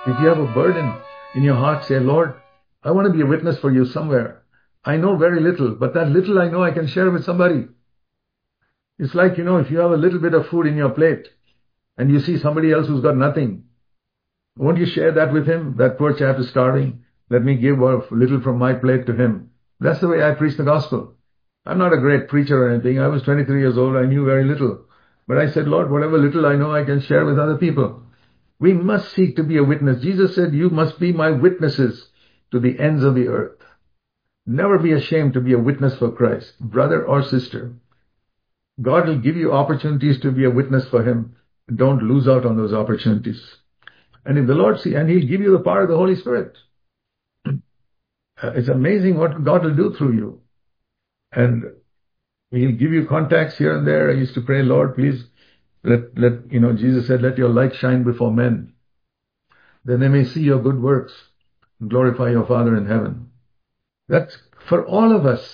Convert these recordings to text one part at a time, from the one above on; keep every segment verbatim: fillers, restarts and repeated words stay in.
If you have a burden in your heart, say, Lord, I want to be a witness for you somewhere. I know very little, but that little I know I can share with somebody. It's like, you know, if you have a little bit of food in your plate and you see somebody else who's got nothing, won't you share that with him? That poor chap is starving. Let me give a little from my plate to him. That's the way I preach the gospel. I'm not a great preacher or anything. I was twenty-three years old. I knew very little. But I said, Lord, whatever little I know, I can share with other people. We must seek to be a witness. Jesus said, you must be my witnesses to the ends of the earth. Never be ashamed to be a witness for Christ, brother or sister. God will give you opportunities to be a witness for him. Don't lose out on those opportunities. And if the Lord see, and he'll give you the power of the Holy Spirit. It's amazing what God will do through you. And he'll give you contacts here and there. I used to pray, Lord, please let, let, you know, Jesus said, let your light shine before men. Then they may see your good works and glorify your Father in heaven. That's for all of us.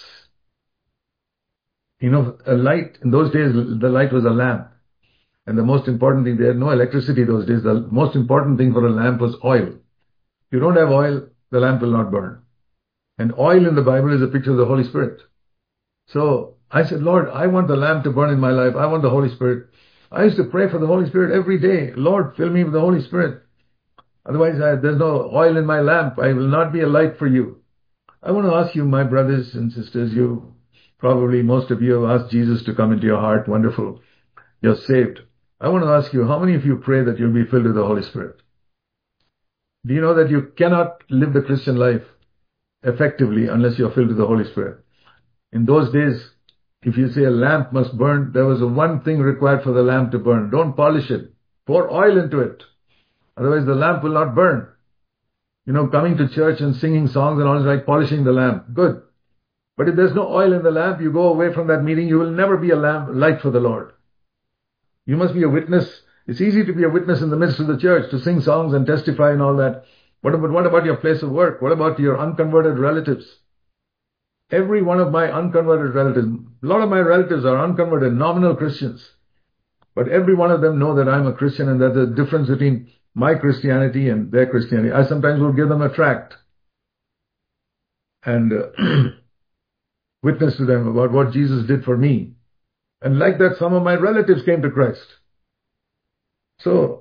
You know, a light, in those days, the light was a lamp. And the most important thing, they had no electricity those days. The most important thing for a lamp was oil. If you don't have oil, the lamp will not burn. And oil in the Bible is a picture of the Holy Spirit. So I said, Lord, I want the lamp to burn in my life. I want the Holy Spirit. I used to pray for the Holy Spirit every day. Lord, fill me with the Holy Spirit. Otherwise, I, there's no oil in my lamp. I will not be a light for you. I want to ask you, my brothers and sisters, you probably, most of you have asked Jesus to come into your heart. Wonderful. You're saved. I want to ask you, how many of you pray that you'll be filled with the Holy Spirit? Do you know that you cannot live the Christian life effectively unless you're filled with the Holy Spirit? In those days, if you say a lamp must burn, there was a one thing required for the lamp to burn. Don't polish it. Pour oil into it. Otherwise the lamp will not burn. You know, coming to church and singing songs and all is like polishing the lamp. Good. But if there's no oil in the lamp, you go away from that meeting, you will never be a lamp, light for the Lord. You must be a witness. It's easy to be a witness in the midst of the church, to sing songs and testify and all that. What about, what about your place of work? What about your unconverted relatives? Every one of my unconverted relatives, a lot of my relatives are unconverted, nominal Christians. But every one of them know that I'm a Christian and that there's a difference between my Christianity and their Christianity. I sometimes will give them a tract and uh, witness to them about what Jesus did for me. And like that, some of my relatives came to Christ. So,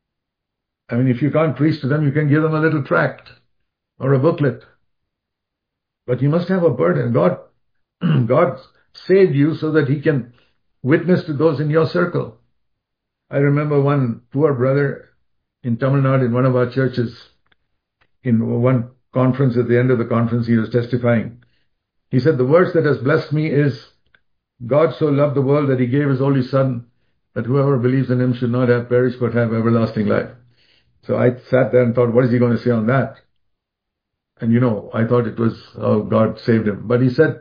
I mean, if you can't preach to them, you can give them a little tract or a booklet. But you must have a burden. God, God saved you so that he can witness to those in your circle. I remember one poor brother in Tamil Nadu in one of our churches. In one conference, at the end of the conference, he was testifying. He said, the verse that has blessed me is, God so loved the world that he gave his only son, that whoever believes in him should not have perished but have everlasting life. So I sat there and thought, what is he going to say on that? And you know, I thought it was how God saved him. But he said,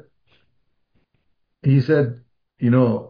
he said, you know,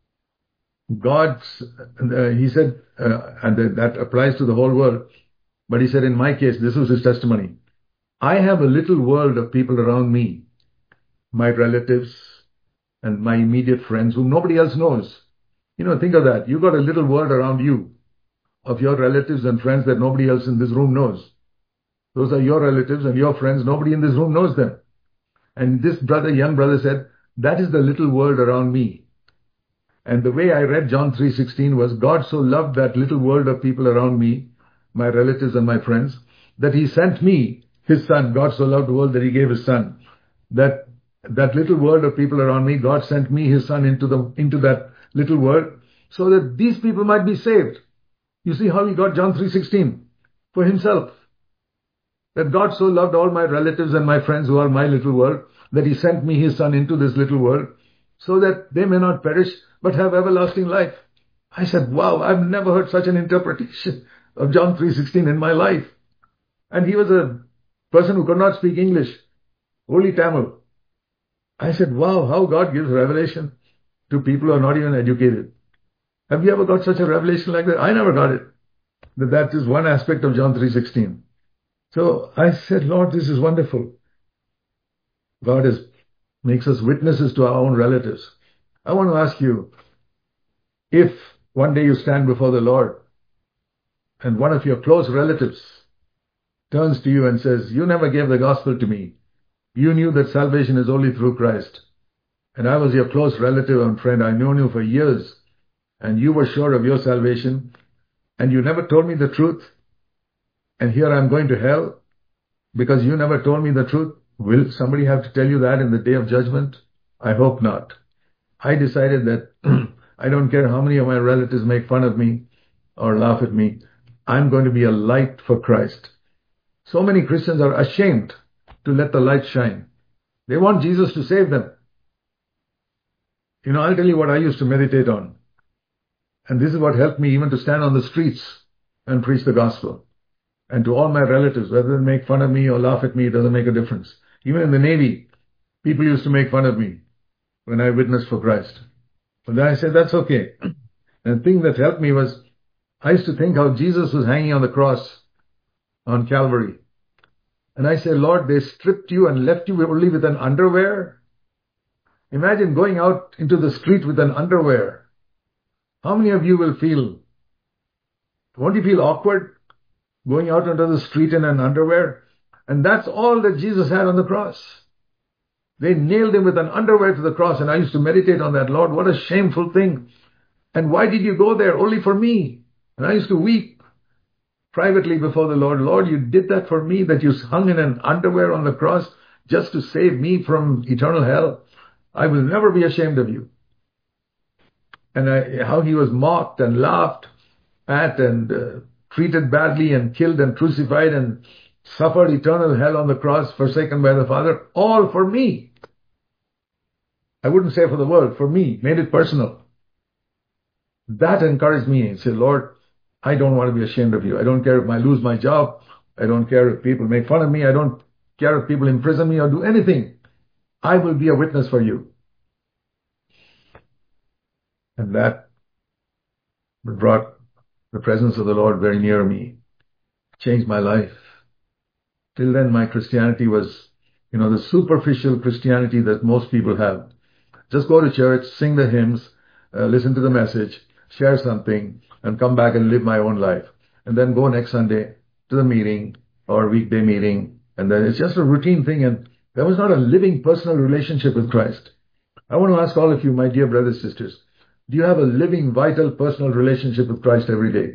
God's, uh, he said, uh, and that applies to the whole world. But he said, in my case, this was his testimony. I have a little world of people around me, my relatives and my immediate friends whom nobody else knows. You know, think of that. You've got a little world around you of your relatives and friends that nobody else in this room knows. Those are your relatives and your friends. Nobody in this room knows them. And this brother, young brother said, that is the little world around me. And the way I read John three sixteen was, God so loved that little world of people around me, my relatives and my friends, that he sent me, his son. God so loved the world that he gave his son. That that little world of people around me, God sent me, his son, into the into that little world so that these people might be saved. You see how he got John three sixteen? For himself. That God so loved all my relatives and my friends who are my little world, that he sent me, his son, into this little world so that they may not perish but have everlasting life. I said, wow, I've never heard such an interpretation of John three sixteen in my life. And he was a person who could not speak English, only Tamil. I said, wow, how God gives revelation to people who are not even educated. Have you ever got such a revelation like that? I never got it. That that is one aspect of John three sixteen. So I said, Lord, this is wonderful. God is, makes us witnesses to our own relatives. I want to ask you, if one day you stand before the Lord and one of your close relatives turns to you and says, you never gave the gospel to me. You knew that salvation is only through Christ. And I was your close relative and friend. I known you for years. And you were sure of your salvation. And you never told me the truth. And here I'm going to hell because you never told me the truth. Will somebody have to tell you that in the day of judgment? I hope not. I decided that I don't care how many of my relatives make fun of me or laugh at me. I'm going to be a light for Christ. So many Christians are ashamed to let the light shine. They want Jesus to save them. You know, I'll tell you what I used to meditate on. And this is what helped me even to stand on the streets and preach the gospel. And to all my relatives, whether they make fun of me or laugh at me, it doesn't make a difference. Even in the Navy, people used to make fun of me when I witnessed for Christ. But then I said, that's okay. And the thing that helped me was, I used to think how Jesus was hanging on the cross on Calvary. And I said, Lord, they stripped you and left you only with an underwear. Imagine going out into the street with an underwear. How many of you will feel, won't you feel awkward going out onto the street in an underwear? And that's all that Jesus had on the cross. They nailed him with an underwear to the cross, and I used to meditate on that. Lord, what a shameful thing. And why did you go there? Only for me. And I used to weep privately before the Lord. Lord, you did that for me, that you hung in an underwear on the cross just to save me from eternal hell. I will never be ashamed of you. And I, how he was mocked and laughed at and uh, treated badly and killed and crucified and suffered eternal hell on the cross, forsaken by the Father, all for me. I wouldn't say for the world, for me, made it personal. That encouraged me and said, Lord, I don't want to be ashamed of you. I don't care if I lose my job. I don't care if people make fun of me. I don't care if people imprison me or do anything. I will be a witness for you. And that brought the presence of the Lord very near me. Changed my life. Till then, my Christianity was, you know, the superficial Christianity that most people have. Just go to church, sing the hymns, uh, listen to the message, share something, and come back and live my own life. And then go next Sunday to the meeting or weekday meeting. And then it's just a routine thing. And there was not a living personal relationship with Christ. I want to ask all of you, my dear brothers and sisters, do you have a living, vital, personal relationship with Christ every day?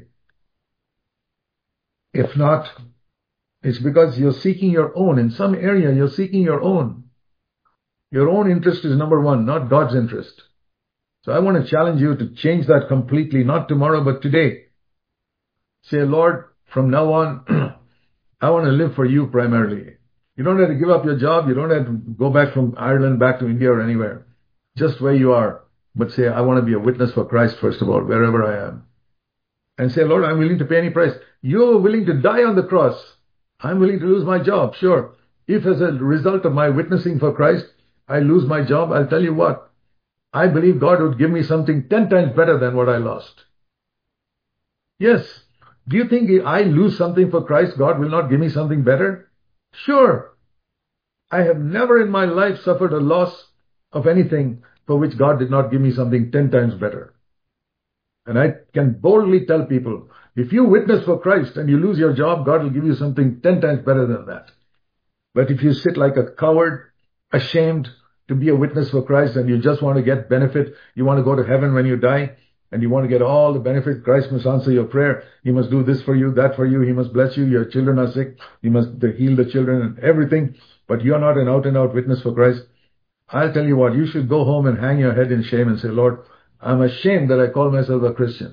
If not, it's because you're seeking your own. In some area, you're seeking your own. Your own interest is number one, not God's interest. So I want to challenge you to change that completely, not tomorrow, but today. Say, Lord, from now on, I want to live for you primarily. You don't have to give up your job. You don't have to go back from Ireland back to India or anywhere. Just where you are. But say, I want to be a witness for Christ, first of all, wherever I am. And say, Lord, I'm willing to pay any price. You're willing to die on the cross. I'm willing to lose my job, sure. If as a result of my witnessing for Christ, I lose my job, I'll tell you what. I believe God would give me something ten times better than what I lost. Yes. Do you think if I lose something for Christ, God will not give me something better? Sure. I have never in my life suffered a loss of anything for which God did not give me something ten times better. And I can boldly tell people, if you witness for Christ and you lose your job, God will give you something ten times better than that. But if you sit like a coward, ashamed to be a witness for Christ, and you just want to get benefit, you want to go to heaven when you die, and you want to get all the benefit, Christ must answer your prayer. He must do this for you, that for you. He must bless you. Your children are sick. He must heal the children and everything. But you're not an out-and-out witness for Christ. I'll tell you what, you should go home and hang your head in shame and say, Lord, I'm ashamed that I call myself a Christian.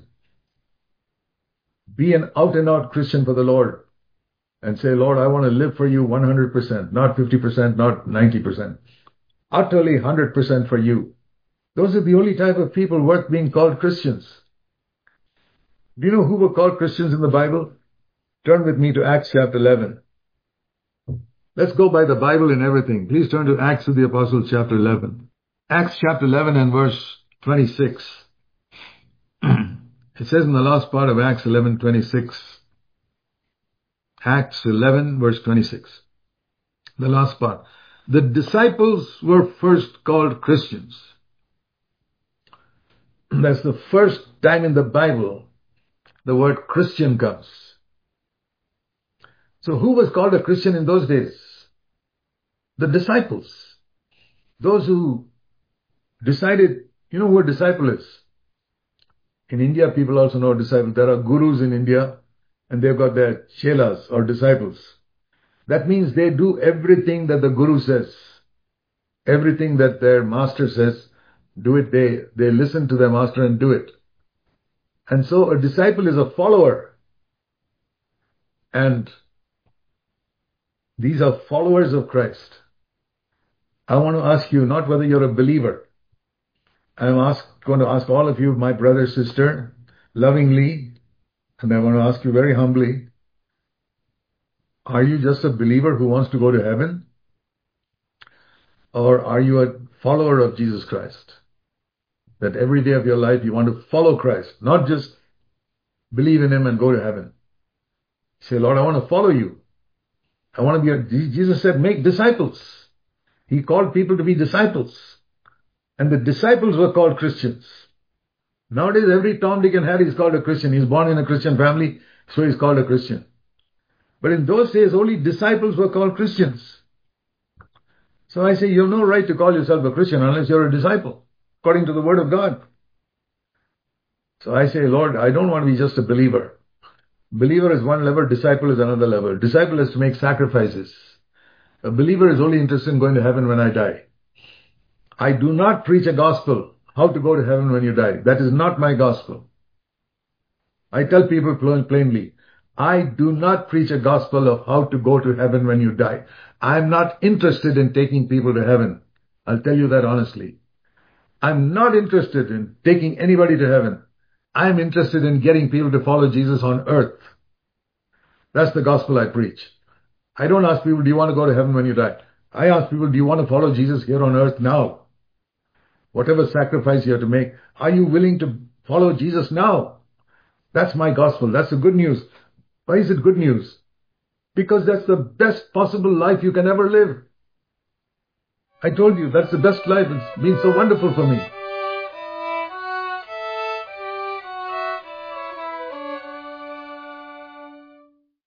Be an out-and-out Christian for the Lord. And say, Lord, I want to live for you one hundred percent, not fifty percent, not ninety percent. Utterly one hundred percent for you. Those are the only type of people worth being called Christians. Do you know who were called Christians in the Bible? Turn with me to Acts chapter eleven. Let's go by the Bible and everything. Please turn to Acts of the Apostles chapter eleven. Acts chapter eleven and verse twenty-six. It says in the last part of Acts eleven twenty-six. Acts eleven verse twenty-six. The last part. The disciples were first called Christians. That's the first time in the Bible the word Christian comes. So who was called a Christian in those days? The disciples. Those who decided, you know who a disciple is? In India, people also know a disciple. There are gurus in India, and they've got their chelas or disciples. That means they do everything that the guru says. Everything that their master says, do it. They, they listen to their master and do it. And so a disciple is a follower. And these are followers of Christ. I want to ask you not whether you're a believer. I'm ask, going to ask all of you, my brother, sister, lovingly, and I want to ask you very humbly, are you just a believer who wants to go to heaven? Or are you a follower of Jesus Christ? That every day of your life you want to follow Christ, not just believe in Him and go to heaven. Say, Lord, I want to follow you. I want to be a, Jesus said, make disciples. He called people to be disciples. And the disciples were called Christians. Nowadays, every Tom, Dick and Harry is called a Christian. He's born in a Christian family, so he's called a Christian. But in those days, only disciples were called Christians. So I say, you have no right to call yourself a Christian unless you're a disciple, according to the Word of God. So I say, Lord, I don't want to be just a believer. Believer is one level, disciple is another level. Disciple is to make sacrifices. A believer is only interested in going to heaven when I die. I do not preach a gospel, how to go to heaven when you die. That is not my gospel. I tell people plainly, I do not preach a gospel of how to go to heaven when you die. I'm not interested in taking people to heaven. I'll tell you that honestly. I'm not interested in taking anybody to heaven. I'm interested in getting people to follow Jesus on earth. That's the gospel I preach. I don't ask people, do you want to go to heaven when you die? I ask people, do you want to follow Jesus here on earth now? Whatever sacrifice you have to make, are you willing to follow Jesus now? That's my gospel. That's the good news. Why is it good news? Because that's the best possible life you can ever live. I told you, that's the best life. It's been so wonderful for me.